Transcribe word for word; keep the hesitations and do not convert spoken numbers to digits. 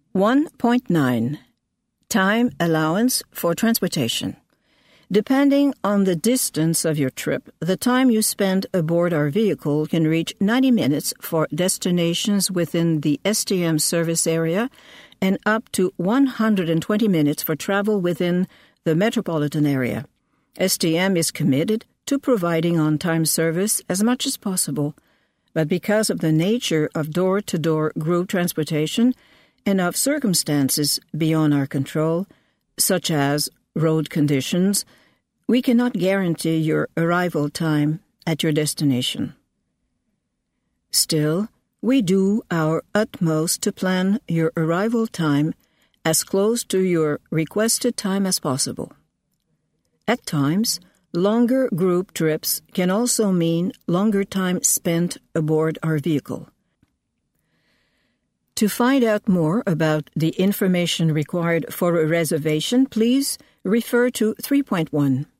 one point nine. Time allowance for transportation. Depending on the distance of your trip, the time you spend aboard our vehicle can reach ninety minutes for destinations within the S T M service area and up to one hundred twenty minutes for travel within the metropolitan area. S T M is committed to providing on-time service as much as possible, but because of the nature of door-to-door group transportation and of circumstances beyond our control, such as road conditions, we cannot guarantee your arrival time at your destination. Still, we do our utmost to plan your arrival time as close to your requested time as possible. At times, longer group trips can also mean longer time spent aboard our vehicle. To find out more about the information required for a reservation, please refer to three point one.